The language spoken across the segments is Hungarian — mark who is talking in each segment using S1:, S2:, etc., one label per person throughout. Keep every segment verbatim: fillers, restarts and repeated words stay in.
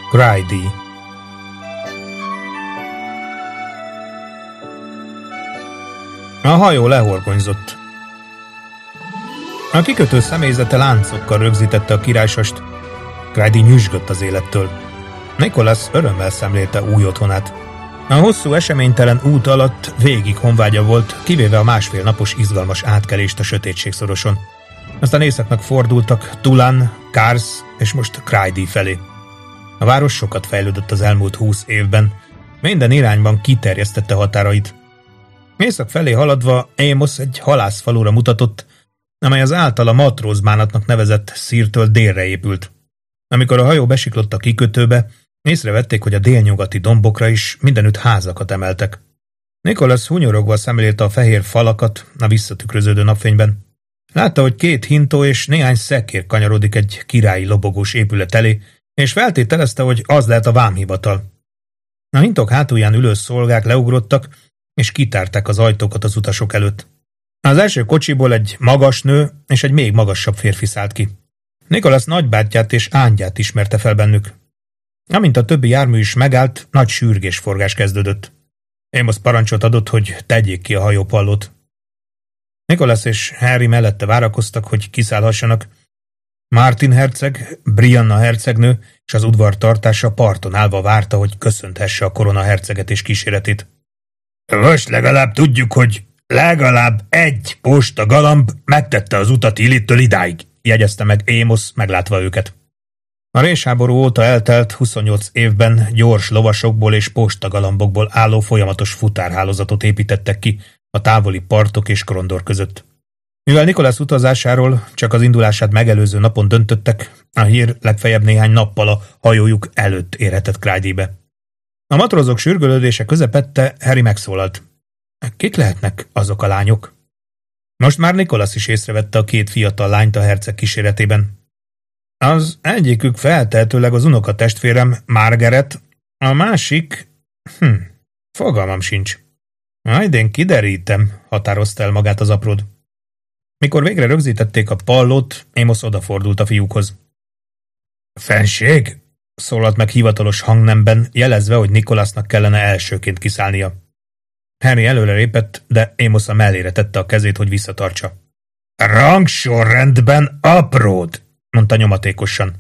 S1: Cry-díj. A hajó lehorgonyzott. A kikötő személyzete láncokkal rögzítette a királysast. Cry-díj nyüzsgött az élettől. Nicholas örömmel szemlélte új otthonát. A hosszú eseménytelen út alatt végig honvágya volt, kivéve a másfél napos izgalmas átkelést a sötétségszoroson. Aztán északnak fordultak Tulan, Kars és most Cry-díj felé. A város sokat fejlődött az elmúlt húsz évben, minden irányban kiterjesztette határait. Észak felé haladva Amos egy halászfalura mutatott, amely az általa matrózbánatnak nevezett szírtől délre épült. Amikor a hajó besiklott a kikötőbe, észrevették, hogy a délnyugati dombokra is mindenütt házakat emeltek. Nicholas hunyorogva szemlélte a fehér falakat a visszatükröződő napfényben. Látta, hogy két hintó és néhány szekér kanyarodik egy királyi lobogós épület elé, és feltételezte, hogy az lehet a vámhivatal. A hintók hátulján ülő szolgák leugrottak, és kitárták az ajtókat az utasok előtt. Az első kocsiból egy magas nő és egy még magasabb férfi szállt ki. Nicholas nagybátyját és ángyát ismerte fel bennük. Amint a többi jármű is megállt, nagy sürgésforgás kezdődött. Amos parancsot adott, hogy tegyék ki a hajópallót. Nicholas és Harry mellette várakoztak, hogy kiszállhassanak. Martin herceg, Brianna hercegnő és az udvartartása parton állva várta, hogy köszönthesse a korona herceget és kíséretét. Most legalább tudjuk, hogy legalább egy posta galamb megtette az utat Illittől idáig, jegyezte meg Amos, meglátva őket. A résháború óta eltelt huszonnyolc évben gyors lovasokból és postagalambokból álló folyamatos futárhálózatot építettek ki a távoli partok és Krondor között. Mivel Nicholas utazásáról csak az indulását megelőző napon döntöttek, a hír legfeljebb néhány nappal a hajójuk előtt érhetett Cry-díjbe. A matrózok sürgölődése közepette Harry megszólalt. Kik lehetnek azok a lányok? Most már Nicholas is észrevette a két fiatal lányt a herceg kíséretében. Az egyikük feltehetőleg az unoka testvérem, Margaret, a másik... Hm, fogalmam sincs. Majd én kiderítem, határozta el magát az apród. Mikor végre rögzítették a pallót, Amos odafordult a fiúkhoz. Fenség? Szólalt meg hivatalos hangnemben, jelezve, hogy Nicholasnak kellene elsőként kiszállnia. Harry előre lépett, de Amos a mellére tette a kezét, hogy visszatartsa. Rangsorrendben apród, mondta nyomatékosan.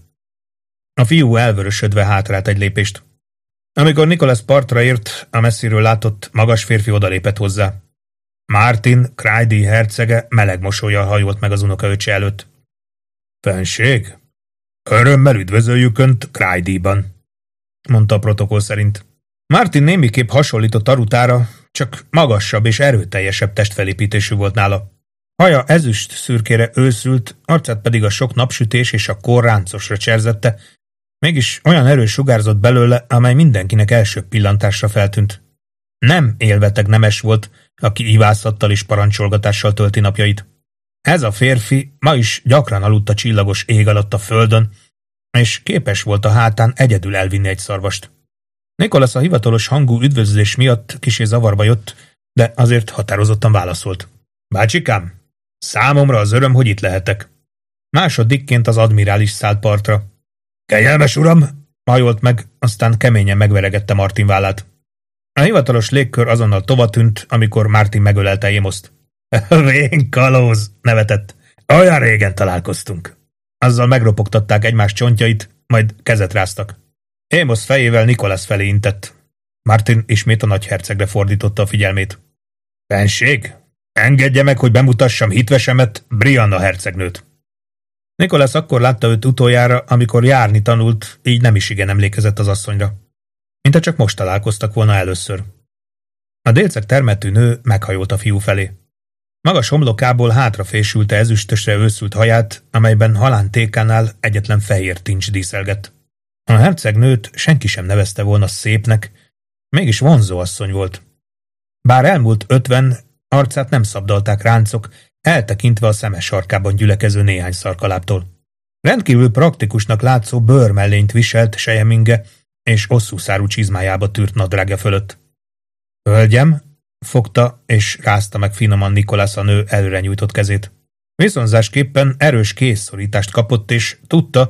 S1: A fiú elvörösödve hátrált egy lépést. Amikor Nicholas partra ért, a messziről látott magas férfi odalépett hozzá. Martin, Cry-díj hercege meleg mosollyal hajolt meg az unokaöccse előtt. Fenség? Örömmel üdvözöljük Önt Cry-díjban, mondta a protokoll szerint. Martin némiképp hasonlított Arutára, csak magasabb és erőteljesebb testfelépítésű volt nála. Haja ezüst szürkére őszült, arcát pedig a sok napsütés és a kor ráncosra cserzette, mégis olyan erős sugárzott belőle, amely mindenkinek első pillantásra feltűnt. Nem élveteg nemes volt, aki ivászattal és parancsolgatással tölti napjait. Ez a férfi ma is gyakran aludt a csillagos ég alatt a földön, és képes volt a hátán egyedül elvinni egy szarvast. Nicholas a hivatalos hangú üdvözlés miatt kissé zavarba jött, de azért határozottan válaszolt. Bácsikám, számomra az öröm, hogy itt lehetek. Másodikként az admirális szállt partra. Kegyelmes uram, hajolt meg, aztán keményen megveregette Martin vállát. A hivatalos légkör azonnal tovatűnt, amikor Martin megölelte Amoszt. Vén kalóz, nevetett. Olyan régen találkoztunk. Azzal megropogtatták egymás csontjait, majd kezet ráztak. Amos fejével Nicholas felé intett. Martin ismét a nagyhercegre fordította a figyelmét. Fenség, engedje meg, hogy bemutassam hitvesemet, Brianna hercegnőt. Nicholas akkor látta őt utoljára, amikor járni tanult, így nem is igen emlékezett az asszonyra. Mintha csak most találkoztak volna először. A délceg termetű nő meghajolt a fiú felé. Magas homlokából hátrafésülte ezüstösre őszült haját, amelyben halántékánál egyetlen fehér tincs díszelgett. A hercegnőt senki sem nevezte volna szépnek, mégis vonzó asszony volt. Bár elmúlt ötven, arcát nem szabdalták ráncok, eltekintve a szemes sarkában gyülekező néhány szarkaláptól. Rendkívül praktikusnak látszó bőrmellényt viselt sejeminge, és hosszúszárú csizmájába tűrt nadrágja fölött. Hölgyem, fogta és rázta meg finoman Nicholas a nő előre nyújtott kezét. Viszonzásképpen erős kézszorítást kapott, és tudta,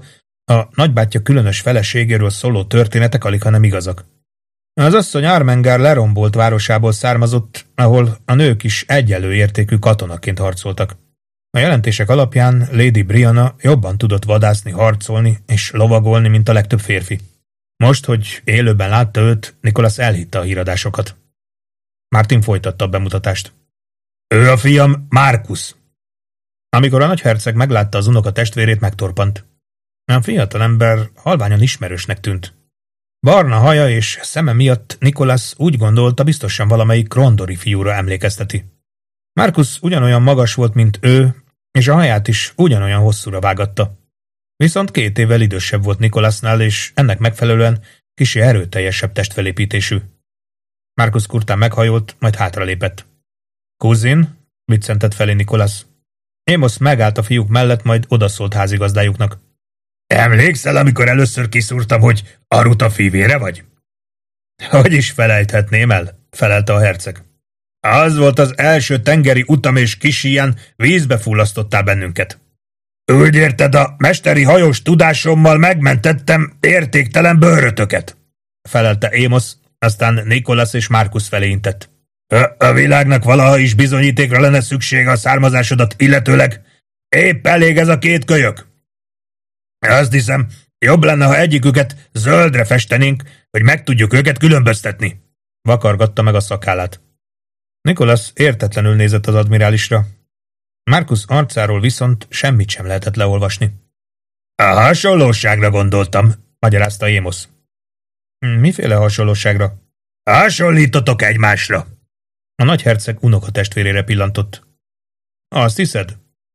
S1: A nagybátyja különös feleségéről szóló történetek aligha nem igazak. Az asszony Armengár lerombolt városából származott, ahol a nők is egyenlő értékű katonaként harcoltak. A jelentések alapján Lady Brianna jobban tudott vadászni, harcolni és lovagolni, mint a legtöbb férfi. Most, hogy élőben látta őt, Nicholas elhitte a híradásokat. Martin folytatta a bemutatást. Ő a fiam, Marcus. Amikor a nagyherceg meglátta az unoka testvérét, megtorpant. A fiatalember halványan ismerősnek tűnt. Barna haja és szeme miatt Nicholas úgy gondolta, biztosan valamelyik Krondori fiúra emlékezteti. Marcus ugyanolyan magas volt, mint ő, és a haját is ugyanolyan hosszúra vágatta. Viszont két évvel idősebb volt Nicholasnál, és ennek megfelelően kissé erőteljesebb testfelépítésű. Marcus kurtán meghajolt, majd hátralépett. Kuzin, viccentett felé Nicholas. Amos megállt a fiúk mellett, majd odaszólt házigazdájuknak. Emlékszel, amikor először kiszúrtam, hogy Aruta fivére vagy? Hogy is felejthetném el, felelte a herceg. Az volt az első tengeri utam, és kis ilyen vízbe fullasztottál bennünket. Úgy érted, a mesteri hajós tudásommal megmentettem értéktelen bőrötöket, felelte Amos, aztán Nicholas és Marcus felé intett. A, a világnak valaha is bizonyítékra lenne szüksége a származásodat illetőleg. Épp elég ez a két kölyök. Azt hiszem, jobb lenne, ha egyiküket zöldre festenénk, hogy meg tudjuk őket különböztetni. Vakargatta meg a szakállát. Nicholas értetlenül nézett az admirálisra. Marcus arcáról viszont semmit sem lehetett leolvasni. A hasonlóságra gondoltam, magyarázta Amos. Miféle hasonlóságra? Hasonlítotok egymásra. A nagyherceg unokatestvérére pillantott. Azt hiszed?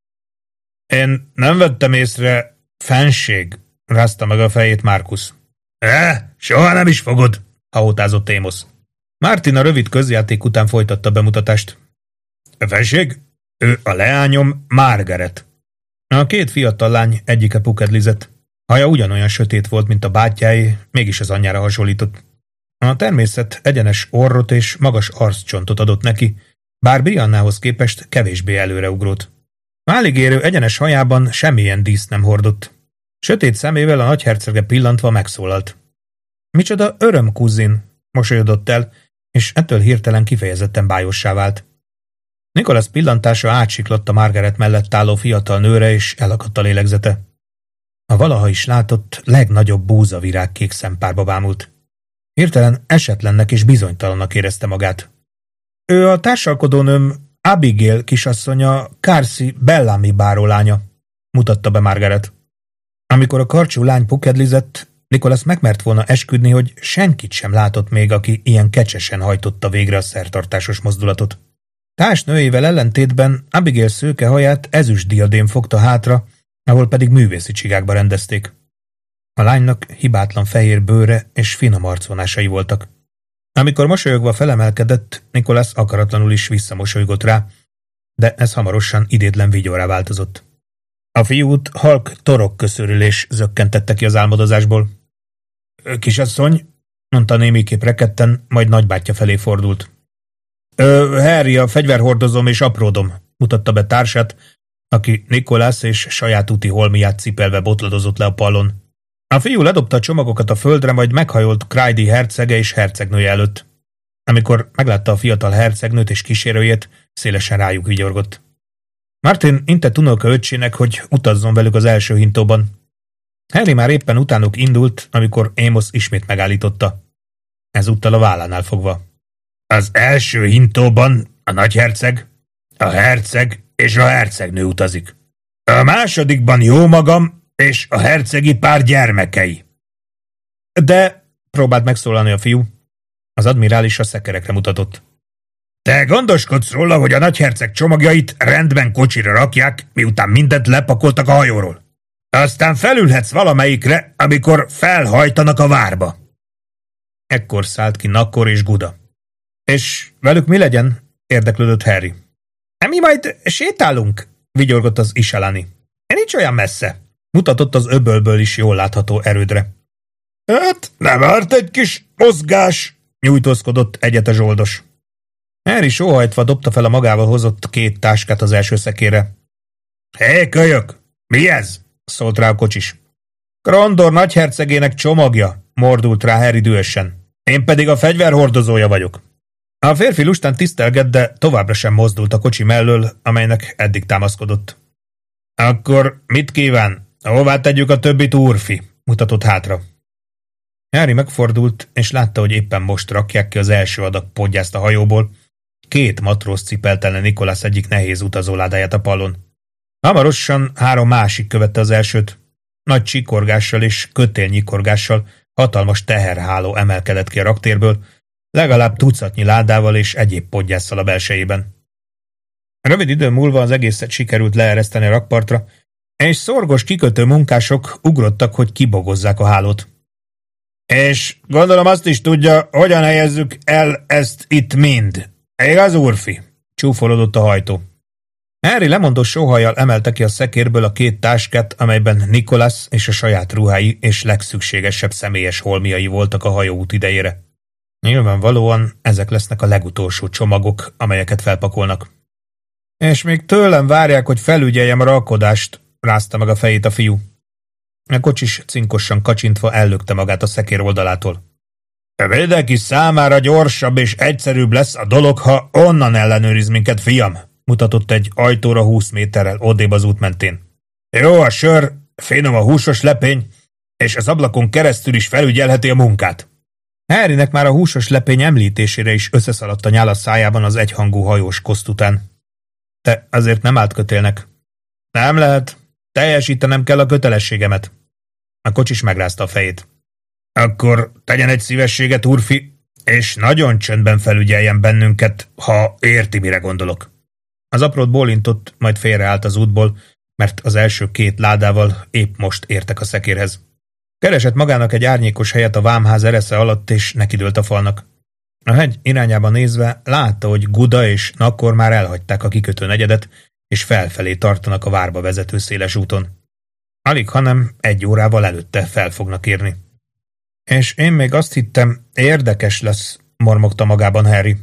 S1: Én nem vettem észre. Fenség, rázta meg a fejét Marcus. Eh, soha nem is fogod, hahotázott Amos. Martin a rövid közjáték után folytatta a bemutatást. A fenség? Ő a leányom, Margaret. A két fiatal lány egyike pukedlizett. Haja ugyanolyan sötét volt, mint a bátyjáé, mégis az anyjára hasonlított. A természet egyenes orrot és magas arccsontot adott neki, bár Briannához képest kevésbé előreugrót. Máligérő egyenes hajában semmilyen díszt nem hordott. Sötét szemével a nagyhercege pillantva megszólalt. Micsoda öröm, kuzin, mosolyodott el, és ettől hirtelen kifejezetten bájossá vált. Nicholas pillantása átsiklott a Margaret mellett álló fiatal nőre, és elakadt a lélegzete. A valaha is látott legnagyobb búzavirág kék szempárba bámult. Hirtelen esetlennek és bizonytalannak érezte magát. Ő a társalkodónőm Abigail kisasszonya, Carcy Bellamy bárólánya, mutatta be Margaret. Amikor a karcsú lány pukedlizett, Nicholas megmert volna esküdni, hogy senkit sem látott még, aki ilyen kecsesen hajtotta végre a szertartásos mozdulatot. Társnőjével ellentétben Abigail szőke haját ezüst diadém fogta hátra, ahol pedig művészi csigákba rendezték. A lánynak hibátlan fehér bőre és finom arcvonásai voltak. Amikor mosolyogva felemelkedett, Nicholas akaratlanul is visszamosolygott rá, de ez hamarosan idétlen vigyorrá változott. A fiút halk torokköszörülés zökkentette ki az álmodozásból. Kisasszony, mondta némiképp rekedten, majd nagybátyja felé fordult. Ö, Harry, a fegyverhordozom és apródom, mutatta be társát, aki Nicholas és saját úti holmiát cipelve botladozott le a pallon. A fiú ledobta a csomagokat a földre, majd meghajolt Crydy hercege és hercegnője előtt. Amikor meglátta a fiatal hercegnőt és kísérőjét, szélesen rájuk vigyorgott. Martin intett unoka öccsének, hogy utazzon velük az első hintóban. Harry már éppen utánuk indult, amikor Amos ismét megállította. Ezúttal a vállánál fogva. Az első hintóban a nagyherceg, a herceg és a hercegnő utazik. A másodikban jó magam és a hercegi pár gyermekei. De, próbált megszólalni a fiú. Az admirális a szekerekre mutatott. Te gondoskodsz róla, hogy a nagyherceg csomagjait rendben kocsira rakják, miután mindent lepakoltak a hajóról. Aztán felülhetsz valamelyikre, amikor felhajtanak a várba. Ekkor szállt ki Nakkor és Guda. És velük mi legyen? Érdeklődött Harry. Mi majd sétálunk, vigyorgott az Isalani. Nincs olyan messze. Mutatott az öbölből is jól látható erődre. Hát, nem árt egy kis mozgás, nyújtózkodott egyet a zsoldos. Harry sóhajtva dobta fel a magával hozott két táskát az első szekére. Hé, kölyök! Mi ez? Szólt rá a kocsis. Krondor nagyhercegének csomagja, mordult rá Harry dühösen. Én pedig a fegyverhordozója vagyok. A férfi lustán tisztelgett, de továbbra sem mozdult a kocsi mellől, amelynek eddig támaszkodott. Akkor mit kíván? Hová tegyük a többit, úrfi? Mutatott hátra. Harry megfordult, és látta, hogy éppen most rakják ki az első adag podgyászt a hajóból. Két matróz cipelte le Nicholas egyik nehéz utazóládáját a pallon. Hamarosan három másik követte az elsőt. Nagy csikorgással és kötélnyikorgással hatalmas teherháló emelkedett ki a raktérből, legalább tucatnyi ládával és egyéb podgyásszal a belsejében. Rövid idő múlva az egészet sikerült leereszteni a rakpartra, és szorgos kikötő munkások ugrottak, hogy kibogozzák a hálót. És gondolom azt is tudja, hogyan helyezzük el ezt itt mind. Igaz, úrfi? Csúfolódott a hajtó. Harry lemondó sóhajjal emelte ki a szekérből a két táskát, amelyben Nicholas és a saját ruhái és legszükségesebb személyes holmiai voltak a hajóút idejére. Nyilvánvalóan ezek lesznek a legutolsó csomagok, amelyeket felpakolnak. És még tőlem várják, hogy felügyeljem a rakodást, rázta meg a fejét a fiú. A kocsis cinkosan kacsintva ellökte magát a szekér oldalától. Mindenki számára gyorsabb és egyszerűbb lesz a dolog, ha onnan ellenőriz minket, fiam, mutatott egy ajtóra húsz méterrel odébb az út mentén. Jó a sör, finom a húsos lepény, és az ablakon keresztül is felügyelheti a munkát. Harrynek már a húsos lepény említésére is összeszaladt a nyál a szájában az egyhangú hajós koszt után. De azért nem állt kötélnek. Nem lehet, teljesítenem kell a kötelességemet. A kocsis megrázta a fejét. Akkor tegyen egy szívességet, úrfi, és nagyon csöndben felügyeljen bennünket, ha érti, mire gondolok. Az aprót bólintott, majd félreállt az útból, mert az első két ládával épp most értek a szekérhez. Keresett magának egy árnyékos helyet a vámház eresze alatt, és nekidőlt a falnak. A hegy irányába nézve látta, hogy Guda és Nakor már elhagyták a kikötő negyedet, és felfelé tartanak a várba vezető széles úton. Alig, hanem egy órával előtte fel fognak érni. És én még azt hittem, érdekes lesz, mormogta magában Harry.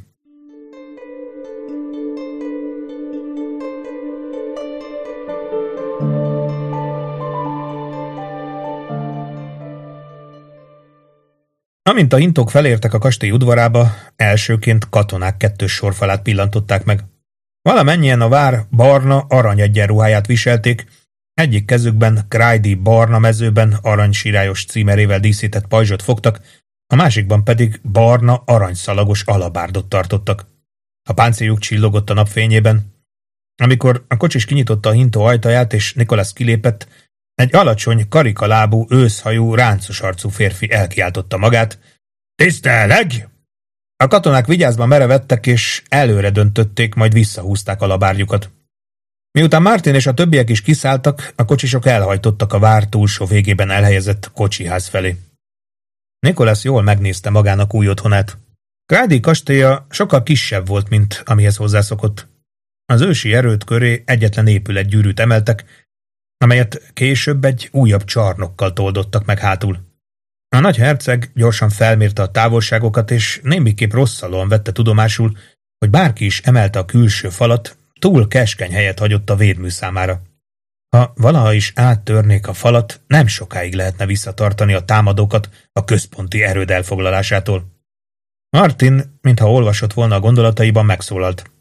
S1: Amint a hintók felértek a kastély udvarába, elsőként katonák kettős sorfalát pillantották meg. Valamennyien a vár barna aranyegyenruháját viselték, egyik kezükben Crydy barna mezőben aranysírályos címerével díszített pajzsot fogtak, a másikban pedig barna aranyszalagos alabárdot tartottak. A páncéljuk csillogott a napfényében. Amikor a kocsis kinyitotta a hintó ajtaját és Nicholas kilépett, egy alacsony, karikalábú, őszhajú, ráncos arcú férfi elkiáltotta magát. Tiszteleg! A katonák vigyázban merevettek, és előre döntötték, majd visszahúzták alabárjukat. Miután Martin és a többiek is kiszálltak, a kocsisok elhajtottak a vár túlsó végében elhelyezett kocsiház felé. Nicholas jól megnézte magának új otthonát. Crydy kastélya sokkal kisebb volt, mint amihez hozzászokott. Az ősi erőd köré egyetlen épületgyűrűt emeltek, amelyet később egy újabb csarnokkal toldottak meg hátul. A nagy herceg gyorsan felmérte a távolságokat, és némiképp rosszalóan vette tudomásul, hogy bárki is emelte a külső falat, túl keskeny helyet hagyott a védmű számára. Ha valaha is áttörnék a falat, nem sokáig lehetne visszatartani a támadókat a központi erőd elfoglalásától. Martin, mintha olvasott volna a gondolataiban, megszólalt.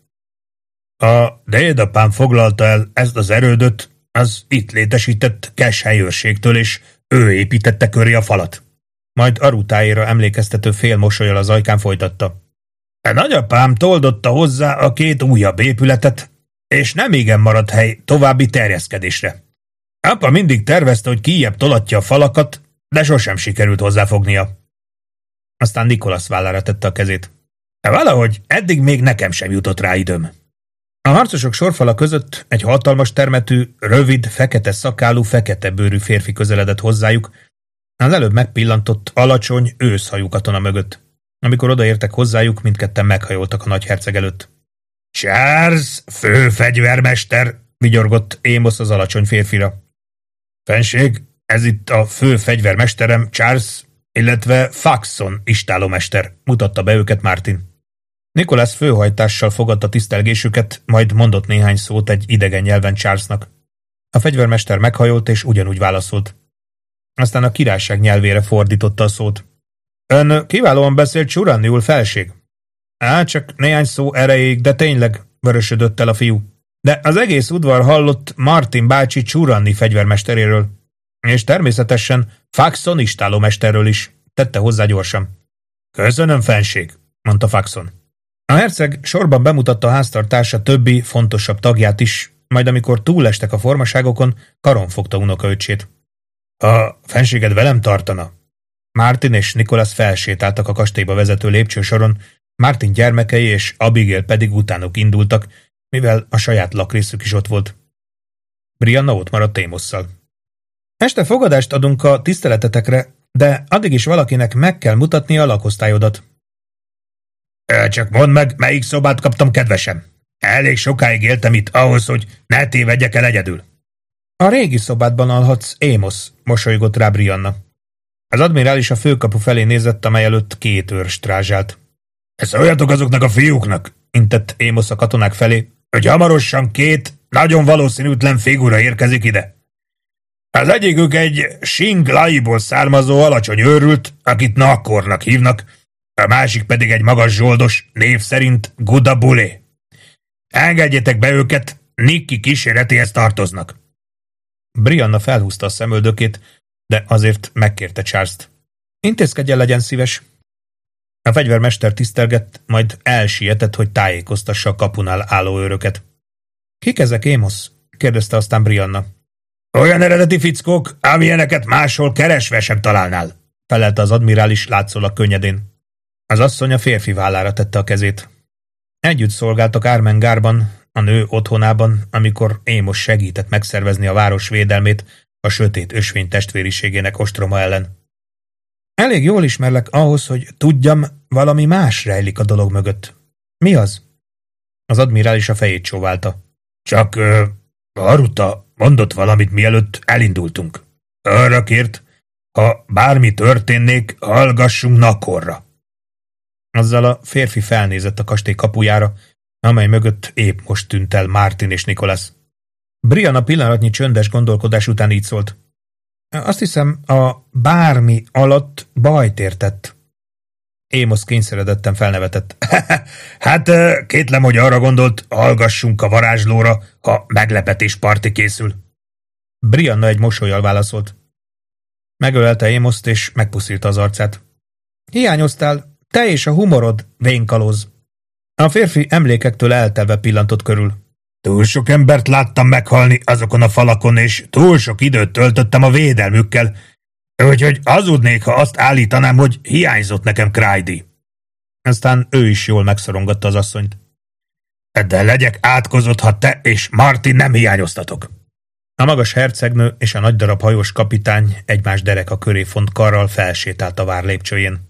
S1: A dédapám foglalta el ezt az erődöt az itt létesített Cash helyőrségtől, és ő építette köré a falat. Majd arutáira emlékeztető fél mosollyal az ajkán folytatta. A nagyapám toldotta hozzá a két újabb épületet, és nem igen maradt hely további terjeszkedésre. Apa mindig tervezte, hogy kijjebb tolatja a falakat, de sosem sikerült hozzáfognia. Aztán Nicholas vállára tette a kezét. Valahogy eddig még nekem sem jutott rá időm. A harcosok sorfala között egy hatalmas termetű, rövid, fekete szakálú, fekete bőrű férfi közeledett hozzájuk, az előbb megpillantott, alacsony, őszhajú katona mögött. Amikor odaértek hozzájuk, mindketten meghajoltak a nagyherceg előtt. Charles, főfegyvermester, vigyorgott Amos az alacsony férfira. Fenség, ez itt a főfegyvermesterem, Charles, illetve Faxon istállómester, mutatta be őket Martin. Nicholas főhajtással fogadta tisztelgésüket, majd mondott néhány szót egy idegen nyelven Charlesnak. A fegyvermester meghajolt és ugyanúgy válaszolt. Aztán a királyság nyelvére fordította a szót. Ön kiválóan beszélt csuranniul, felség. Á, csak néhány szó erejéig, de tényleg, vörösödött el a fiú. De az egész udvar hallott Martin bácsi csuranni fegyvermesteréről. És természetesen Faxon istálómesterről is, tette hozzá gyorsan. Köszönöm, fenség, mondta Faxon. A herceg sorban bemutatta a háztartása többi, fontosabb tagját is, majd amikor túlestek a formaságokon, karon fogta unokaöccsét. A fenséged velem tartana? Martin és Nicholas felsétáltak a kastélyba vezető lépcsősoron, Martin gyermekei és Abigail pedig utánuk indultak, mivel a saját lakrészük is ott volt. Brianna ott maradt Amosszal. Este fogadást adunk a tiszteletetekre, de addig is valakinek meg kell mutatni a lakosztályodat. Csak mondd meg, melyik szobát kaptam, kedvesem. Elég sokáig éltem itt ahhoz, hogy ne tévedjek el egyedül. A régi szobádban alhatsz, Amos, mosolygott rá Brianna. Az admirális a főkapu felé nézett, amely előtt két őr strázsált. Szóljatok azoknak a fiúknak, intett Amos a katonák felé, hogy hamarosan két nagyon valószínűtlen figura érkezik ide. Az egyikük egy Sing-Laiból származó alacsony őrült, akit Nakornak hívnak, a másik pedig egy magas zsoldos, név szerint Guda Bulé. Engedjétek be őket, Nicky kíséretéhez tartoznak. Brianna felhúzta a szemöldökét, de azért megkérte Charles-t. Intézkedjen, legyen szíves. A fegyvermester tisztelgett, majd elsietett, hogy tájékoztassa a kapunál álló őröket. Kik ezek, Amos? kérdezte aztán Brianna. Olyan eredeti fickók, amilyeneket máshol keresve sem találnál, felelte az admirális látszólag könnyedén. Az asszony a férfi vállára tette a kezét. Együtt szolgáltak Ármengárban, a nő otthonában, amikor Amos segített megszervezni a város védelmét a sötét ösvény testvériségének ostroma ellen. Elég jól ismerlek ahhoz, hogy tudjam, valami más rejlik a dolog mögött. Mi az? Az admirális a fejét csóválta. Csak uh, Aruta mondott valamit, mielőtt elindultunk. Arra kért, ha bármi történnék, hallgassunk Nakorra. Azzal a férfi felnézett a kastély kapujára, amely mögött épp most tűnt el Martin és Nicholas. Brianna pillanatnyi csöndes gondolkodás után így szólt. Azt hiszem, a bármi alatt bajt értett. Amos kényszeredetten felnevetett. Hát kétlem, hogy arra gondolt, hallgassunk a varázslóra, ha meglepetés parti készül. Brianna egy mosollyal válaszolt. Megölelte Amoszt és megpuszilta az arcát. Hiányoztál, te és a humorod, vénkalóz. A férfi emlékektől eltelve pillantott körül. Túl sok embert láttam meghalni azokon a falakon, és túl sok időt töltöttem a védelmükkel, úgyhogy hazudnék, ha azt állítanám, hogy hiányzott nekem Crydy. Aztán ő is jól megszorongatta az asszonyt. De legyek átkozott, ha te és Martin nem hiányoztatok. A magas hercegnő és a nagy darab hajós kapitány egymás dereka köré font karral felsétált a vár lépcsőjén.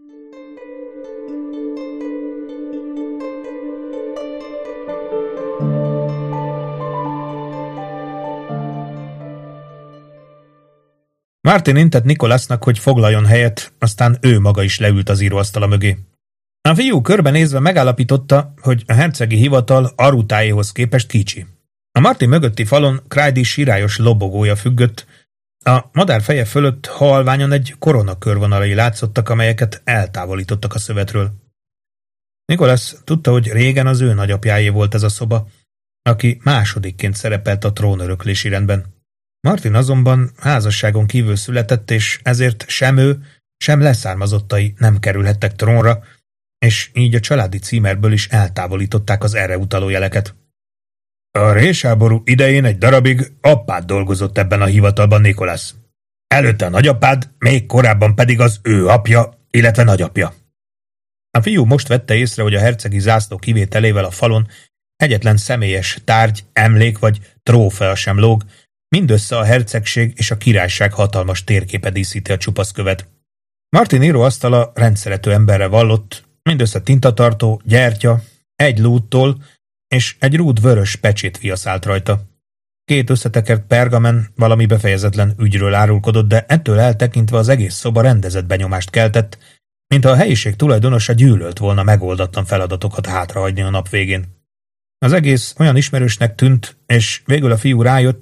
S1: Martin intett Nicholasnak, hogy foglaljon helyet, aztán ő maga is leült az íróasztala mögé. A fiú körbenézve megállapította, hogy a hercegi hivatal Arutáéhoz képest kicsi. A Martin mögötti falon Crydy sirályos lobogója függött, a madár feje fölött halványon egy korona körvonalai látszottak, amelyeket eltávolítottak a szövetről. Nicholas tudta, hogy régen az ő nagyapjáé volt ez a szoba, aki másodikként szerepelt a trónöröklési rendben. Martin azonban házasságon kívül született, és ezért sem ő, sem leszármazottai nem kerülhettek trónra, és így a családi címerből is eltávolították az erre utaló jeleket. A résháború idején egy darabig apád dolgozott ebben a hivatalban, Nicholas. Előtte a nagyapád, még korábban pedig az ő apja, illetve nagyapja. A fiú most vette észre, hogy a hercegi zászló kivételével a falon egyetlen személyes tárgy, emlék vagy trófea sem lóg, mindössze a hercegség és a királyság hatalmas térképe díszíti a csupaszkövet. Martin íróasztala rendszerető emberre vallott, mindössze tintatartó, gyertya, egy lúdtól és egy rúd vörös pecsét viaszált rajta. Két összetekert pergamen valami befejezetlen ügyről árulkodott, de ettől eltekintve az egész szoba rendezett benyomást keltett, mintha a helyiség tulajdonosa gyűlölt volna megoldatlan feladatokat hátrahagyni a nap végén. Az egész olyan ismerősnek tűnt, és végül a fiú rájött,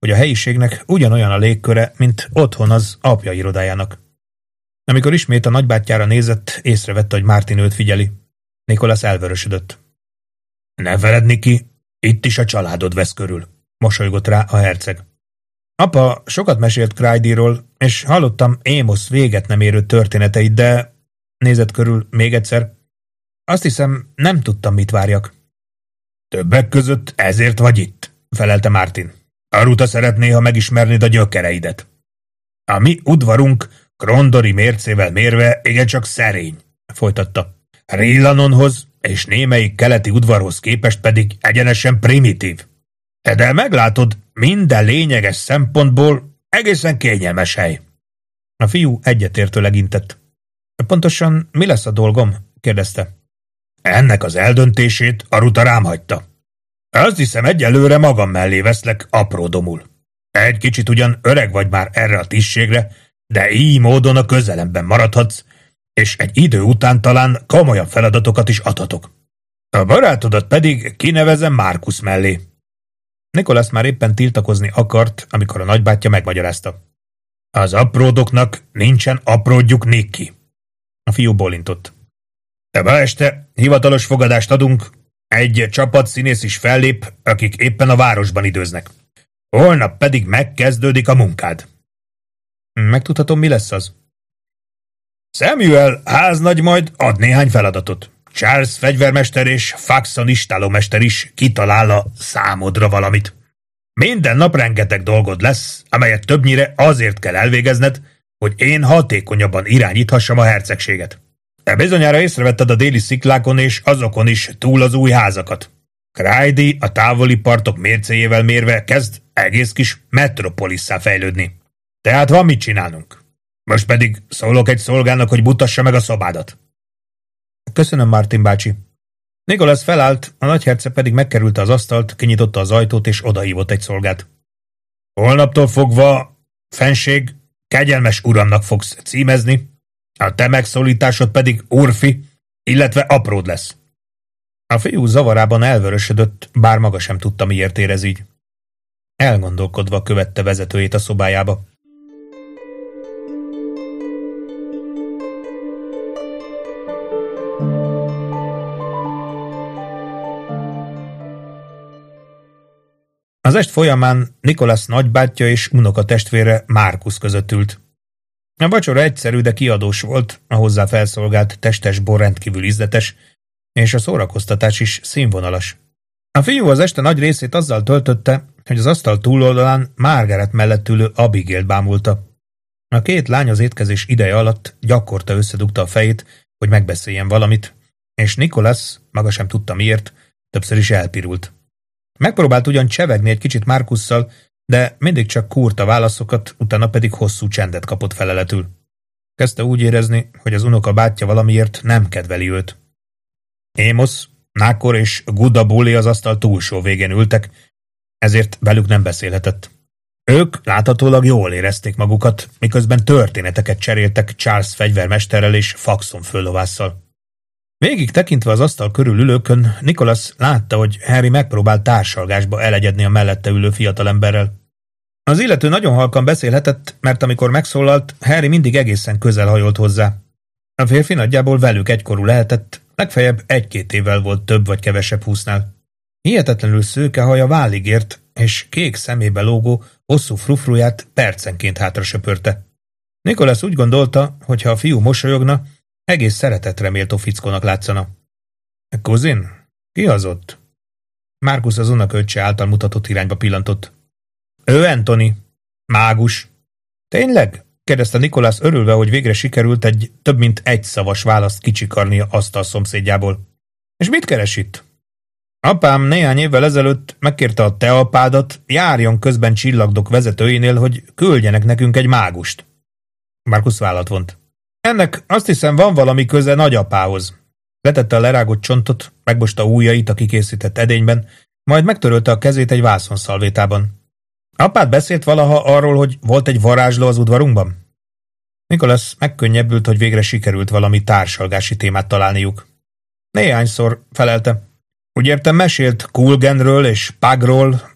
S1: hogy a helyiségnek ugyanolyan a légköre, mint otthon az apja irodájának. Amikor ismét a nagybátyjára nézett, észrevette, hogy Martin őt figyeli. Nicholas elvörösödött. Ne feledd, Niki, itt is a családod vesz körül, mosolygott rá a herceg. Apa sokat mesélt Cryde-ról, és hallottam Amos véget nem érő történeteit, de nézett körül még egyszer. Azt hiszem, nem tudtam, mit várjak. Többek között ezért vagy itt, felelte Martin. Aruta szeretné, ha megismernéd a gyökereidet. A mi udvarunk krondori mércével mérve igencsak szerény, folytatta. Rillanonhoz és némelyik keleti udvarhoz képest pedig egyenesen primitív. De meglátod, minden lényeges szempontból egészen kényelmes hely. A fiú egyetértőleg intett. Pontosan mi lesz a dolgom? kérdezte. Ennek az eldöntését Aruta rám hagyta. Azt hiszem, egyelőre magam mellé veszlek apródomul. Egy kicsit ugyan öreg vagy már erre a tisztségre, de így módon a közelemben maradhatsz, és egy idő után talán komolyabb feladatokat is adhatok. A barátodat pedig kinevezem Marcus mellé. Nicholas már éppen tiltakozni akart, amikor a nagybátyja megmagyarázta. Az apródoknak nincsen apródjuk, Nicky. A fiú bólintott. Ma este hivatalos fogadást adunk, egy csapat színész is fellép, akik éppen a városban időznek. Holnap pedig megkezdődik a munkád. Megtudhatom, mi lesz az? Samuel háznagy majd ad néhány feladatot. Charles fegyvermester és Faxon istálómester is kitalál a számodra valamit. Minden nap rengeteg dolgod lesz, amelyet többnyire azért kell elvégezned, hogy én hatékonyabban irányíthassam a hercegséget. E bizonyára észrevetted a déli sziklákon és azokon is túl az új házakat. Cryde a távoli partok mércéjével mérve kezd egész kis metropolisszá fejlődni. Tehát van mit csinálnunk. Most pedig szólok egy szolgának, hogy mutassa meg a szobádat. Köszönöm, Martin bácsi. Nicholas felállt, a nagyherceg pedig megkerülte az asztalt, kinyitotta az ajtót és odahívott egy szolgát. Holnaptól fogva, fenség, kegyelmes uramnak fogsz címezni, a te megszólításod pedig Urfi, illetve apród lesz. A fiú zavarában elvörösödött, bár maga sem tudta, miért érez így. Elgondolkodva követte vezetőjét a szobájába. Az est folyamán Nicholas nagybátyja és unokatestvére Marcus között ült. A vacsora egyszerű, de kiadós volt, a hozzá felszolgált testes bor rendkívül ízletes, és a szórakoztatás is színvonalas. A fiú az este nagy részét azzal töltötte, hogy az asztal túloldalán Margaret mellett ülő Abigailt bámulta. A két lány az étkezés ideje alatt gyakorta összedugta a fejét, hogy megbeszéljen valamit, és Nicholas, maga sem tudta miért, többször is elpirult. Megpróbált ugyan csevegni egy kicsit Marcusszal, de mindig csak kúrta válaszokat, utána pedig hosszú csendet kapott feleletül. Kezdte úgy érezni, hogy az unoka bátyja valamiért nem kedveli őt. Amos, Nákor és Guda Bully az asztal túlsó végén ültek, ezért velük nem beszélhetett. Ők láthatólag jól érezték magukat, miközben történeteket cseréltek Charles fegyvermesterrel és Faxon föllovásszal. Végig tekintve az asztal körül ülőkön, Nicholas látta, hogy Harry megpróbál társalgásba elegyedni a mellette ülő fiatalemberrel. Az illető nagyon halkan beszélhetett, mert amikor megszólalt, Harry mindig egészen közel hajolt hozzá. A férfi nagyjából velük egykorú lehetett, legfeljebb egy-két évvel volt több vagy kevesebb húsznál. Hihetetlenül szőke haja válig ért, és kék szemébe lógó, hosszú frufruját percenként hátra söpörte. Nicholas úgy gondolta, hogy ha a fiú mosolyogna, egész szeretetre méltó fickónak látszana. Kuzin? Ki az ott? Marcus az unokaöccse által mutatott irányba pillantott. Ő Anthony. Mágus. Tényleg? kérdezte Nicholas örülve, hogy végre sikerült egy több mint egy szavas választ kicsikarnia asztal szomszédjából. És mit keres itt? Apám néhány évvel ezelőtt megkérte a te apádat, járjon közben csillagdok vezetőinél, hogy küldjenek nekünk egy mágust. Marcus vállat vont. Ennek azt hiszem van valami köze nagyapához. Letette a lerágott csontot, megmosta ujjait a kikészített edényben, majd megtörölte a kezét egy vászonszalvétában. Apád beszélt valaha arról, hogy volt egy varázsló az udvarunkban? Nicholas megkönnyebbült, hogy végre sikerült valami társalgási témát találniuk. Néhányszor, felelte. Úgy értem, mesélt Kulgenről és Pagról,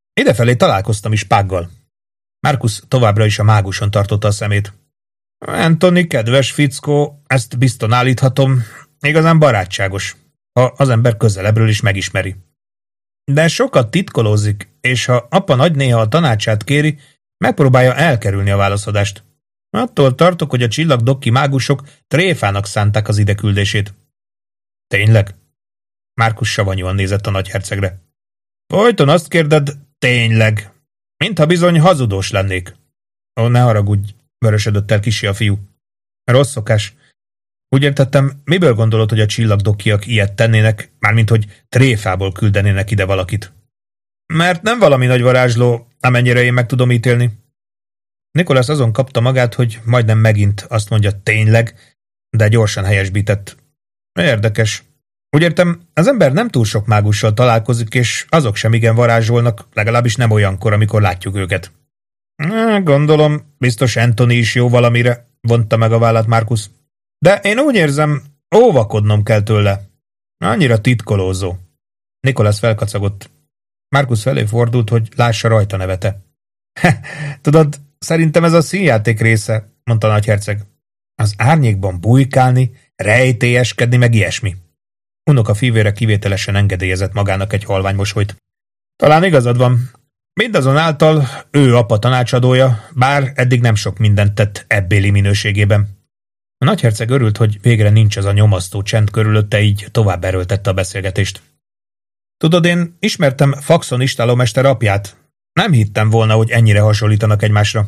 S1: Idefelé találkoztam is Pággal. Marcus továbbra is a máguson tartotta a szemét. Anthony, kedves fickó, ezt bizton állíthatom, igazán barátságos, ha az ember közelebbről is megismeri. De sokat titkolózik, és ha apa nagy néha a tanácsát kéri, megpróbálja elkerülni a válaszadást. Attól tartok, hogy a csillagdokki mágusok tréfának szánták az ideküldését. Tényleg? Marcus savanyúan nézett a nagyhercegre. Folyton azt kérded, tényleg? Mintha bizony hazudós lennék. Ó, ne haragudj, vörösödött el kissé a fiú. Rossz szokás. Úgy értettem, miből gondolod, hogy a csillagdokkiak ilyet tennének, mármint hogy tréfából küldenének ide valakit? Mert nem valami nagy varázsló, amennyire én meg tudom ítélni. Nicholas azon kapta magát, hogy majdnem megint azt mondja tényleg, de gyorsan helyesbített. Érdekes. Úgy értem, az ember nem túl sok mágussal találkozik, és azok sem igen varázsolnak, legalábbis nem olyankor, amikor látjuk őket. Gondolom, biztos Anthony is jó valamire, vonta meg a vállát Marcus. De én úgy érzem, óvakodnom kell tőle. Annyira titkolózó. Nicholas felkacagott. Marcus felé fordult, hogy lássa rajta nevete. Tudod, szerintem ez a színjáték része, mondta a nagyherceg. Az árnyékban bujkálni, rejtélyeskedni, meg ilyesmi. Unoka fivére kivételesen engedélyezett magának egy halvány mosolyt. Talán igazad van. Mindazonáltal ő apa tanácsadója, bár eddig nem sok mindent tett ebbéli minőségében. A nagyherceg örült, hogy végre nincs az a nyomasztó csend körülötte, így tovább erőltette a beszélgetést. Tudod, én ismertem Faxon istállómester apját. Nem hittem volna, hogy ennyire hasonlítanak egymásra.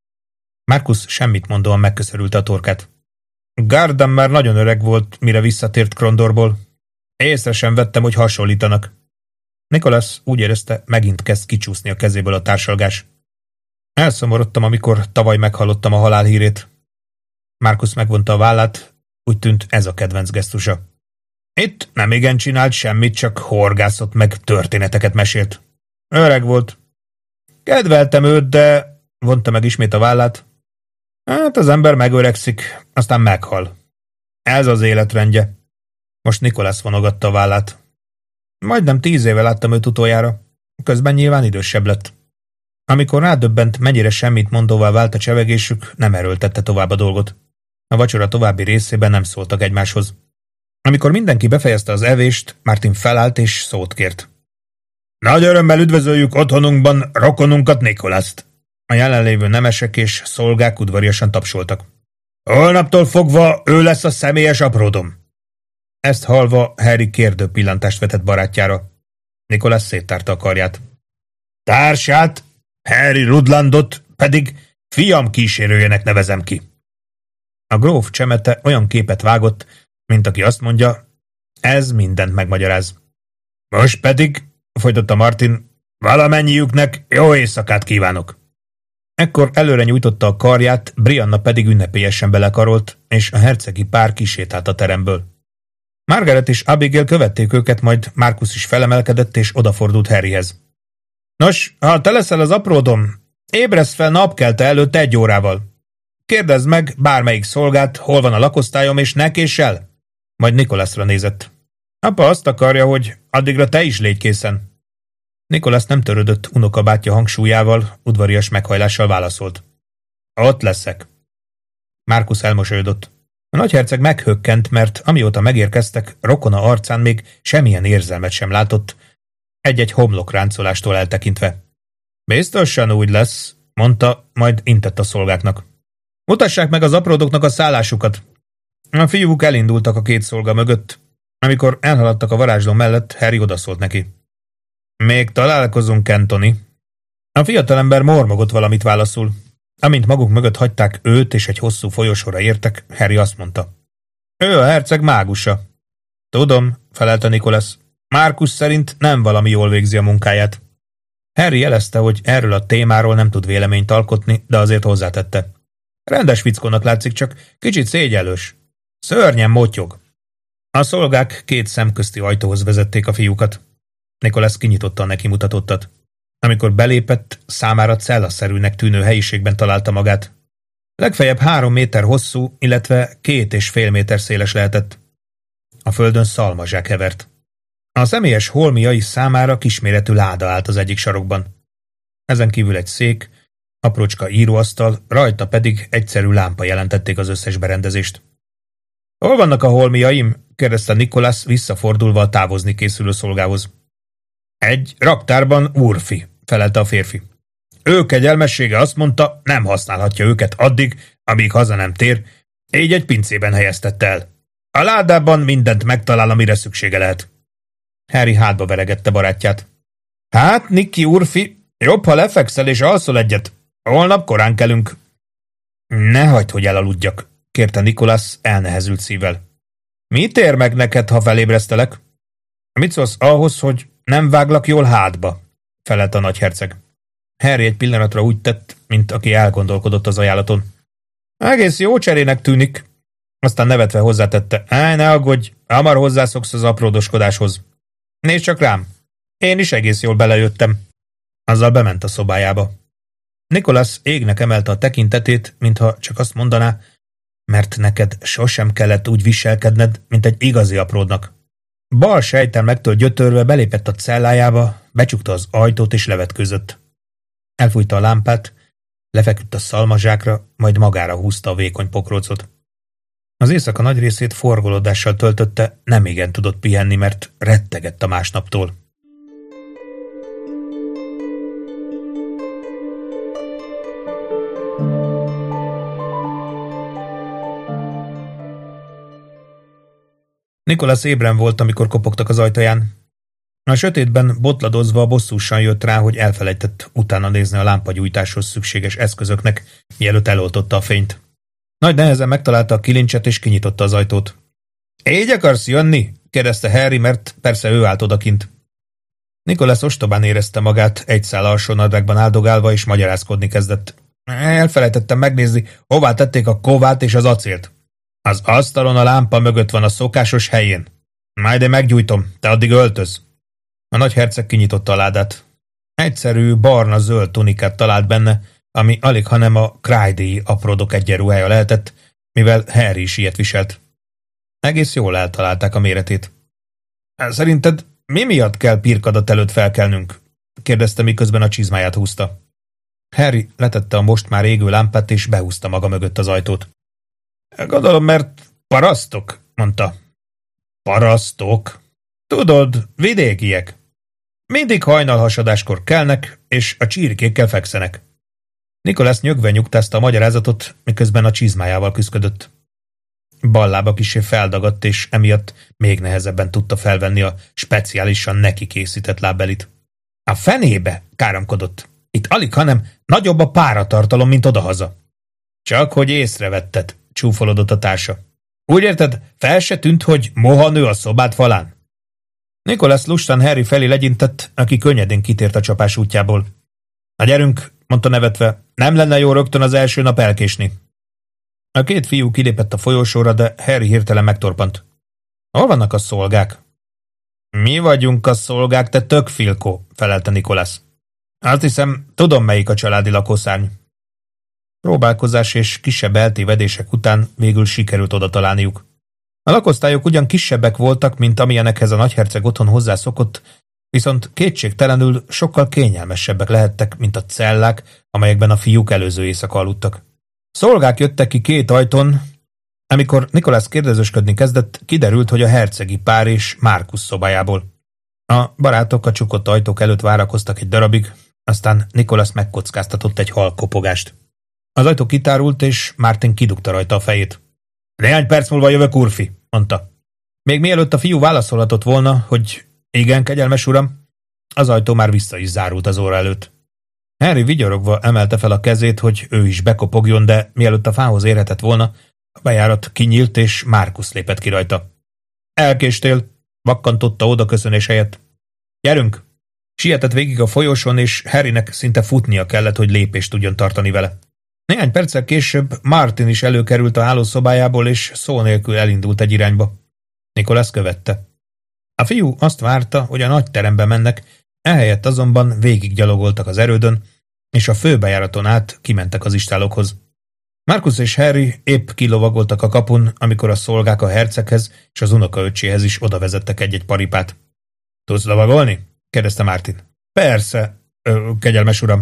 S1: Marcus semmit mondóan megköszörülte a torkát. Gardan már nagyon öreg volt, mire visszatért Krondorból. Észre sem vettem, hogy hasonlítanak. Nicholas úgy érezte, megint kezd kicsúszni a kezéből a társalgás. Elszomorodtam, amikor tavaly meghallottam a halál hírét. Marcus megvonta a vállát, úgy tűnt ez a kedvenc gesztusa. Itt nem igen csinált semmit, csak horgászott meg történeteket mesélt. Öreg volt. Kedveltem őt, de... vonta meg ismét a vállát. Hát az ember megöregszik, aztán meghal. Ez az életrendje. Most Nicholas vonogatta a vállát. Majdnem tíz éve láttam őt utoljára. Közben nyilván idősebb lett. Amikor rádöbbent, mennyire semmit mondóvá vált a csevegésük, nem erőltette tovább a dolgot. A vacsora további részében nem szóltak egymáshoz. Amikor mindenki befejezte az evést, Martin felállt és szót kért. Nagy örömmel üdvözöljük otthonunkban rokonunkat, Nicholaszt. A jelenlévő nemesek és szolgák udvariasan tapsoltak. Holnaptól fogva ő lesz a személyes apródom. Ezt hallva Harry kérdő pillantást vetett barátjára. Nicholas széttárta a karját. Társát, Harry Rudlandot pedig fiam kísérőjének nevezem ki. A gróf csemete olyan képet vágott, mint aki azt mondja, ez mindent megmagyaráz. Most pedig, folytatta Martin, valamennyiüknek jó éjszakát kívánok. Ekkor előre nyújtotta a karját, Brianna pedig ünnepélyesen belekarolt, és a hercegi pár kisétált a teremből. Margaret és Abigail követték őket, majd Marcus is felemelkedett és odafordult Harryhez. Nos, ha te leszel az apródom, ébresz fel napkelte előtt egy órával. Kérdezd meg bármelyik szolgát, hol van a lakosztályom, és ne késs el. Majd Nicholasra nézett. Apa azt akarja, hogy addigra te is légy készen. Nicholas nem törődött unokabátyja hangsúlyával, udvarias meghajlással válaszolt. Ott leszek. Marcus elmosolyodott. A nagyherceg meghökkent, mert amióta megérkeztek, rokona arcán még semmilyen érzelmet sem látott, egy-egy homlokráncolástól eltekintve. Biztosan úgy lesz, mondta, majd intett a szolgáknak. Mutassák meg az apródoknak a szállásukat. A fiúk elindultak a két szolga mögött. Amikor elhaladtak a varázsló mellett, Harry odaszólt neki. Még találkozunk, Anthony. A fiatalember mormogott valamit válaszul. Amint maguk mögött hagyták őt és egy hosszú folyosóra értek, Harry azt mondta. Ő a herceg mágusa. Tudom, felelte Nicholas. Marcus szerint nem valami jól végzi a munkáját. Harry jelezte, hogy erről a témáról nem tud véleményt alkotni, de azért hozzátette. Rendes fickónak látszik, csak kicsit szégyellős. Szörnyen motyog. A szolgák két szemközti ajtóhoz vezették a fiúkat. Nicholas kinyitotta a neki mutatottat. Amikor belépett, számára cellaszerűnek tűnő helyiségben találta magát. Legfeljebb három méter hosszú, illetve két és fél méter széles lehetett. A földön szalmazsák hevert. A személyes holmiai számára kisméretű láda állt az egyik sarokban. Ezen kívül egy szék, aprócska íróasztal, rajta pedig egyszerű lámpa jelentették az összes berendezést. Hol vannak a holmiaim? Kérdezte Nicholas visszafordulva a távozni készülő szolgához. Egy raktárban, úrfi, felelte a férfi. Ő kegyelmessége azt mondta, nem használhatja őket addig, amíg haza nem tér, így egy pincében helyeztette el. A ládában mindent megtalál, amire szüksége lehet. Harry hátba veregette barátját. Hát, Nicky úrfi, jobb, ha lefekszel és alszol egyet. Holnap korán kelünk. Ne hagyd, hogy elaludjak, kérte Nicholas elnehezült szívvel. Mit ér meg neked, ha felébresztelek? Mit szólsz ahhoz, hogy nem váglak jól hátba? Felelt a nagyherceg. Harry egy pillanatra úgy tett, mint aki elgondolkodott az ajánlaton. Egész jó cserének tűnik. Aztán nevetve hozzátette. Áj, ne aggódj, hamar hozzászoksz az apródoskodáshoz. Nézd csak rám, én is egész jól belejöttem. Azzal bement a szobájába. Nicholas égnek emelte a tekintetét, mintha csak azt mondaná, mert neked sosem kellett úgy viselkedned, mint egy igazi apródnak. Bal sejtelmektől gyötörve belépett a cellájába, becsukta az ajtót és levetkőzött. Elfújta a lámpát, lefeküdt a szalmazsákra, majd magára húzta a vékony pokrócot. Az éjszaka nagy részét forgolódással töltötte, nem igen tudott pihenni, mert rettegett a másnaptól. Nicholas ébren volt, amikor kopogtak az ajtaján. A sötétben botladozva bosszúsan jött rá, hogy elfelejtett utána nézni a lámpagyújtáshoz szükséges eszközöknek, mielőtt eloltotta a fényt. Nagy nehezen megtalálta a kilincset és kinyitotta az ajtót. Így akarsz jönni? Kérdezte Harry, mert persze ő állt odakint. Nicholas ostobán érezte magát, egy szál alsónadrágban áldogálva, és magyarázkodni kezdett. Elfelejtettem megnézni, hová tették a kovát és az acélt. Az asztalon a lámpa mögött van a szokásos helyén. Majd én meggyújtom, te addig öltöz. A nagyherceg kinyitotta a ládát. Egyszerű, barna-zöld tunikát talált benne, ami alig hanem a Cryde-i apródok egyenruhája lehetett, mivel Harry is ilyet viselt. Egész jól eltalálták a méretét. Szerinted mi miatt kell pirkadat előtt felkelnünk? Kérdezte, miközben a csizmáját húzta. Harry letette a most már égő lámpát, és behúzta maga mögött az ajtót. Gondolom, mert parasztok, mondta. Parasztok? Tudod, vidékiek. Mindig hajnalhasadáskor kelnek, és a csirkékkel fekszenek. Nicholas nyögve nyugtázta a magyarázatot, miközben a csizmájával küszködött. Bal lába kissé feldagadt, és emiatt még nehezebben tudta felvenni a speciálisan neki készített lábbelit. A fenébe, káromkodott. Itt alig, hanem nagyobb a páratartalom, mint odahaza. Csak hogy észrevetted, csúfolodott a társa. Úgy érted, fel se tűnt, hogy moha nő a szobád falán? Nicholas lustan Harry felé legyintett, aki könnyedén kitért a csapás útjából. Na gyerünk, mondta nevetve, nem lenne jó rögtön az első nap elkésni. A két fiú kilépett a folyósóra, de Harry hirtelen megtorpant. Hol vannak a szolgák? Mi vagyunk a szolgák, te tök filkó, felelte Nicholas. Azt hiszem, tudom, melyik a családi lakószárny. Próbálkozás és kisebb eltévedések után végül sikerült oda találniuk. A lakosztályok ugyan kisebbek voltak, mint amilyenekhez a nagyherceg otthon hozzászokott, viszont kétségtelenül sokkal kényelmesebbek lehettek, mint a cellák, amelyekben a fiúk előző éjszaka aludtak. Szolgák jöttek ki két ajtón, amikor Nicholas kérdezősködni kezdett, kiderült, hogy a hercegi pár és Marcus szobájából. A barátok a csukott ajtók előtt várakoztak egy darabig, aztán Nicholas megkockáztatott egy halkopogást. Az ajtó kitárult, és Martin kidugta rajta a fejét. Néhány perc múlva jövök, úrfi, mondta. Még mielőtt a fiú válaszolhatott volna, hogy igen, kegyelmes uram, az ajtó már vissza is zárult az óra előtt. Harry vigyorogva emelte fel a kezét, hogy ő is bekopogjon, de mielőtt a fához érhetett volna, a bejárat kinyílt, és Marcus lépett ki rajta. Elkéstél, vakkantotta oda köszönés helyett. Gyerünk! Sietett végig a folyosón, és Harrynek szinte futnia kellett, hogy lépést tudjon tartani vele. Néhány perccel később Martin is előkerült a hálószobájából, és szó nélkül elindult egy irányba. Nicholas követte. A fiú azt várta, hogy a nagy terembe mennek, ehelyett azonban végiggyalogoltak az erődön, és a főbejáraton át kimentek az istálokhoz. Marcus és Harry épp kilovagoltak a kapun, amikor a szolgák a herceghez és az unokaöccséhez is odavezettek egy-egy paripát. Tudsz lovagolni? Kérdezte Martin. Persze, ö, kegyelmes uram.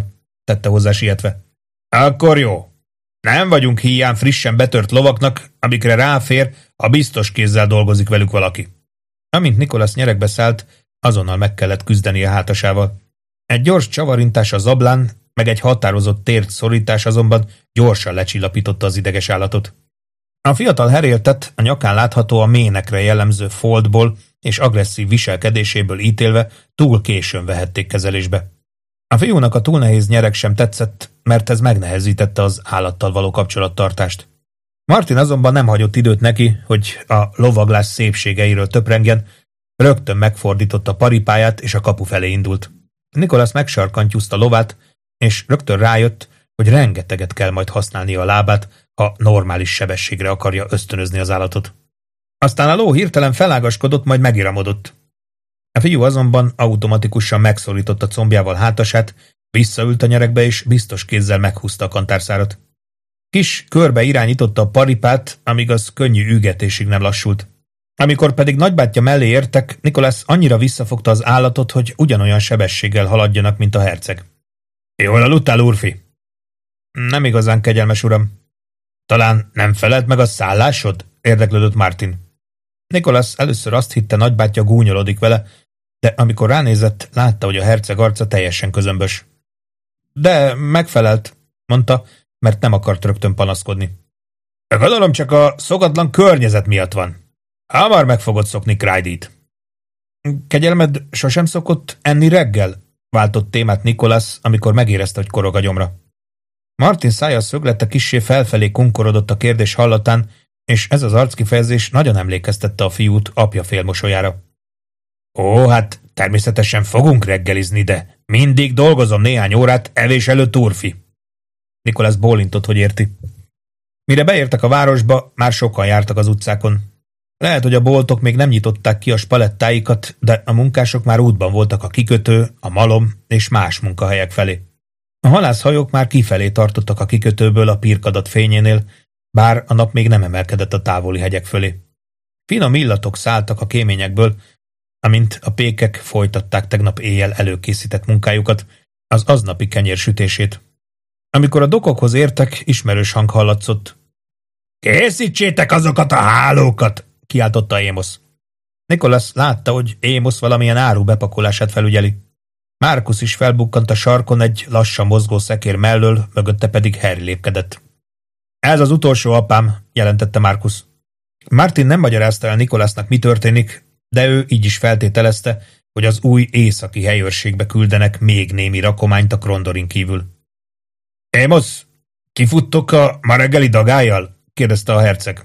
S1: tette hozzá sietve. Akkor jó. Nem vagyunk híján frissen betört lovaknak, amikre ráfér, ha biztos kézzel dolgozik velük valaki. Amint Nicholas nyeregbe szállt, azonnal meg kellett küzdeni a hátasával. Egy gyors csavarintás a zablán, meg egy határozott tért szorítás azonban gyorsan lecsillapította az ideges állatot. A fiatal heréltet a nyakán látható a ménekre jellemző foltból és agresszív viselkedéséből ítélve túl későn vehették kezelésbe. A fiúnak a túl nehéz nyereg sem tetszett, mert ez megnehezítette az állattal való kapcsolattartást. Martin azonban nem hagyott időt neki, hogy a lovaglás szépségeiről töprengjen, rögtön megfordította paripáját és a kapu felé indult. Nicholas megsarkantyúzta lovát, és rögtön rájött, hogy rengeteget kell majd használnia a lábát, ha normális sebességre akarja ösztönözni az állatot. Aztán a ló hirtelen felágaskodott, majd megiramodott. A fiú azonban automatikusan megszorította combjával hátasát, visszaült a nyeregbe, és biztos kézzel meghúzta a kantárszárat. Kis körbe irányította a paripát, amíg az könnyű ügetésig nem lassult. Amikor pedig nagybátyja mellé értek, Nicholas annyira visszafogta az állatot, hogy ugyanolyan sebességgel haladjanak, mint a herceg. Jól aludtál, úrfi? Nem igazán, kegyelmes uram. Talán nem felelt meg a szállásod? Érdeklődött Martin. Nicholas először azt hitte, nagybátyja gúnyolodik vele, de amikor ránézett, látta, hogy a herceg arca teljesen közömbös. De megfelelt, mondta, mert nem akart rögtön panaszkodni. Gondolom csak a szokatlan környezet miatt van. Hamar meg fogod szokni Clyde-t. Kegyelmed sosem szokott enni reggel? Váltott témát Nicholas, amikor megérezte, hogy korog a gyomra. Martin szája szöglete kissé felfelé kunkorodott a kérdés hallatán, és ez az arckifejezés nagyon emlékeztette a fiút apja félmosolyára. Ó, hát természetesen fogunk reggelizni, de mindig dolgozom néhány órát evés előtt, úrfi. Nicholas bólintott, hogy érti. Mire beértek a városba, már sokan jártak az utcákon. Lehet, hogy a boltok még nem nyitották ki a spalettáikat, de a munkások már útban voltak a kikötő, a malom és más munkahelyek felé. A halászhajók már kifelé tartottak a kikötőből a pirkadat fényénél, bár a nap még nem emelkedett a távoli hegyek fölé. Finom illatok szálltak a kéményekből, amint a pékek folytatták tegnap éjjel előkészített munkájukat, az aznapi kenyér sütését. Amikor a dokokhoz értek, ismerős hang hallatszott. Készítsétek azokat a hálókat! Kiáltotta Amos. Nicholas látta, hogy Amos valamilyen áru bepakolását felügyeli. Marcus is felbukkant a sarkon egy lassan mozgó szekér mellől, mögötte pedig Harry lépkedett. Ez az utolsó, apám, jelentette Marcus. Martin nem magyarázta el Nicholasnak, mi történik, de ő így is feltételezte, hogy az új északi helyőrségbe küldenek még némi rakományt a Krondorin kívül. Amos, kifuttok a ma reggeli dagályjal? Kérdezte a herceg.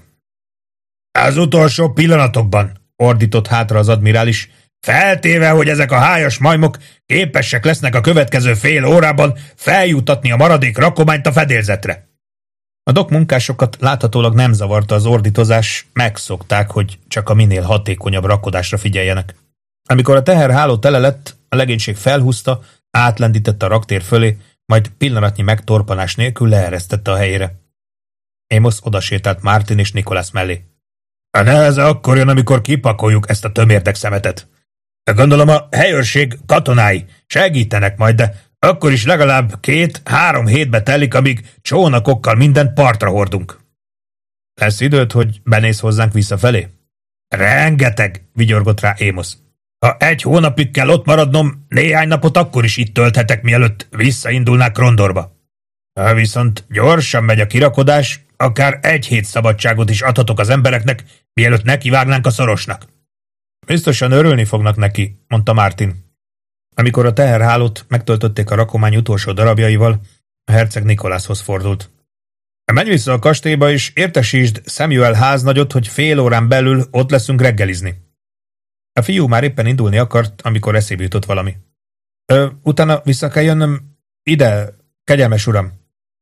S1: Az utolsó pillanatokban, ordított hátra az admirális, feltéve, hogy ezek a hájas majmok képesek lesznek a következő fél órában feljutatni a maradék rakományt a fedélzetre. A dok munkásokat láthatólag nem zavarta az ordítozás, megszokták, hogy csak a minél hatékonyabb rakodásra figyeljenek. Amikor a teherháló tele lett, a legénység felhúzta, átlendítette a raktér fölé, majd pillanatnyi megtorpanás nélkül leeresztette a helyére. Amos odasétált Martin és Nicholas mellé. A neheze akkor jön, amikor kipakoljuk ezt a tömérdek szemetet. Gondolom a helyőrség katonái segítenek majd, de akkor is legalább két-három hétbe telik, amíg csónakokkal mindent partra hordunk. Lesz időt, hogy benéz hozzánk visszafelé? Rengeteg, vigyorgott rá Amos. Ha egy hónapig kell ott maradnom, néhány napot akkor is itt tölthetek, mielőtt visszaindulnák Krondorba. Ha viszont gyorsan megy a kirakodás, akár egy hét szabadságot is adhatok az embereknek, mielőtt nekivágnánk a szorosnak. Biztosan örülni fognak neki, mondta Martin. Amikor a teherhálót megtöltötték a rakomány utolsó darabjaival, a herceg Nicholashoz fordult. Menj vissza a kastélyba, és értesítsd Samuel háznagyot, hogy fél órán belül ott leszünk reggelizni. A fiú már éppen indulni akart, amikor eszébe jutott valami. Ö, utána vissza kell jönnöm ide, kegyelmes uram.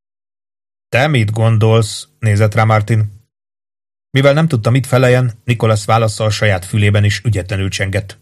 S1: Te mit gondolsz? Nézett rá Martin. Mivel nem tudta, mit feleljen, Nicholas válasza a saját fülében is ügyetlenül csengett.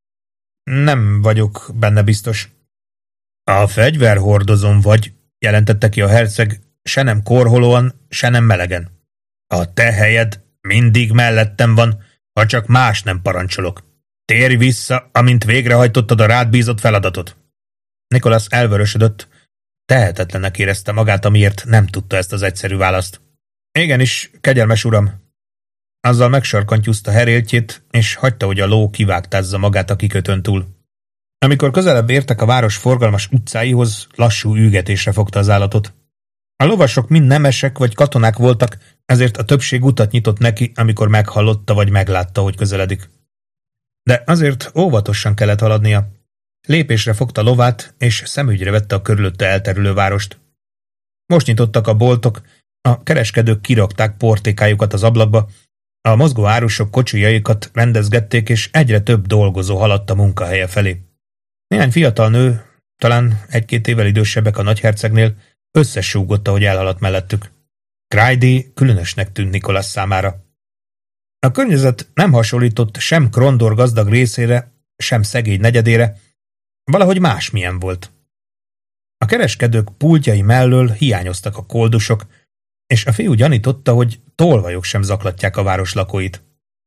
S1: Nem vagyok benne biztos. A fegyverhordozón vagy, jelentette ki a herceg, se nem korholóan, se nem melegen. A te helyed mindig mellettem van, ha csak más nem parancsolok. Térj vissza, amint végrehajtottad a rád bízott feladatot. Nicholas elvörösödött, Tehetetlennek érezte magát, amiért nem tudta ezt az egyszerű választ. Igenis, kegyelmes uram. Azzal megsarkantyúzta heréltjét, és hagyta, hogy a ló kivágtázza magát a kikötőn túl. Amikor közelebb értek a város forgalmas utcáihoz, lassú űgetésre fogta az állatot. A lovasok mind nemesek vagy katonák voltak, ezért a többség utat nyitott neki, amikor meghallotta vagy meglátta, hogy közeledik. De azért óvatosan kellett haladnia. Lépésre fogta lovát, és szemügyre vette a körülötte elterülő várost. Most nyitottak a boltok, a kereskedők kirakták portékájukat az ablakba, a mozgó árusok kocsijaikat rendezgették, és egyre több dolgozó haladt a munkahelye felé. Néhány fiatal nő, talán egy-két évvel idősebbek a nagyhercegnél, összesúgott, ahogy elhaladt mellettük. Crájdi különösnek tűnt Nicholas számára. A környezet nem hasonlított sem Krondor gazdag részére, sem szegény negyedére, valahogy másmilyen volt. A kereskedők pultjai mellől hiányoztak a koldusok, és a fiú gyanította, hogy tolvajok sem zaklatják a város lakóit.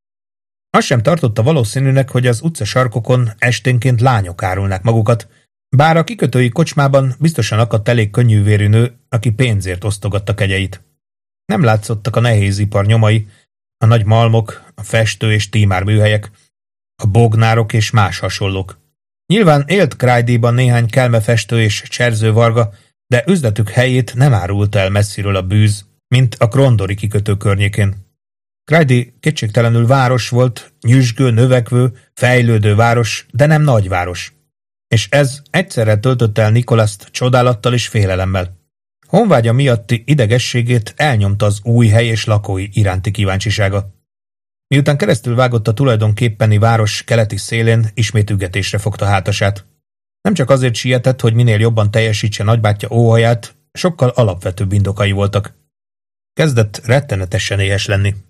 S1: Azt sem tartotta valószínűnek, hogy az utcasarkokon esténként lányok árulnák magukat, bár a kikötői kocsmában biztosan akadt elég könnyűvérű nő, aki pénzért osztogatta kegyeit. Nem látszottak a nehézipar nyomai, a nagy malmok, a festő és tímár műhelyek, a bognárok és más hasonlók. Nyilván élt Crájdiban néhány kelmefestő és cserző varga, de üzletük helyét nem árulta el messziről a bűz, mint a krondori kikötő környékén. Crájdi kétségtelenül város volt, nyüzsgő, növekvő, fejlődő város, de nem nagyváros. És ez egyszerre töltötte el Nicholaszt csodálattal és félelemmel. Honvágya miatti idegességét elnyomta az új hely és lakói iránti kíváncsisága. Miután keresztül vágott a tulajdonképpeni város keleti szélén, ismét ügetésre fogta hátasát. Nem csak azért sietett, hogy minél jobban teljesítse nagybátyja óhaját, sokkal alapvetőbb indokai voltak. Kezdett rettenetesen éhes lenni.